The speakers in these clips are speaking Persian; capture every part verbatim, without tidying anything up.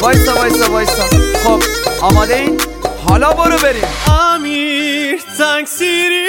وایسا وایسا وایسا. خب آماده این؟ حالا برو بریم. امیر تکثیری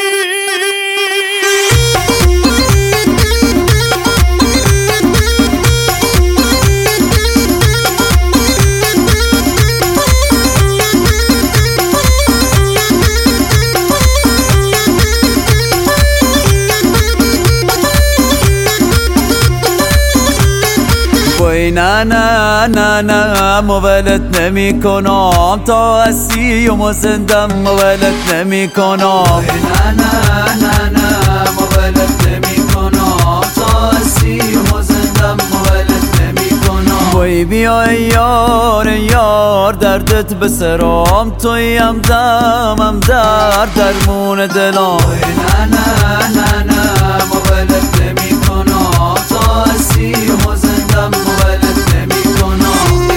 وای نه نه نه نه مولت نمی کنم تا هستی و مزندم مولت نمی کنم. نه نه نه نه مولت نمی کنم تا هستی و مزندم مولت نمی کنم. وای بیا یار یار دردت بسرام تویم دمم در درمون دلم. نه نه نه نه مولت نمی کنم تا هستی و مزندم مولت نمی کنم.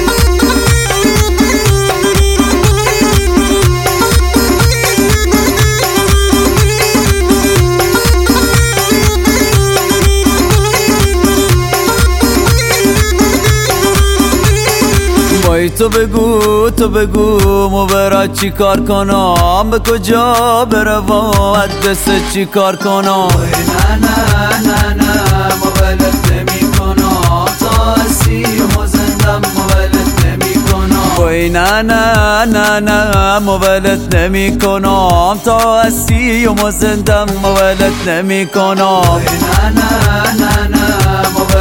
وای تو بگو تو بگو مبرد چی کار کنم به کجا بروم دست چی کار کنم. نه نه نه نه مولت نمی کنم تا هستی و مزندم مولت نمی کنم. وای نه نه نه نه مولت نمی کنم تا هستی و مزندم مولت نمی کنم. نه نه نه نه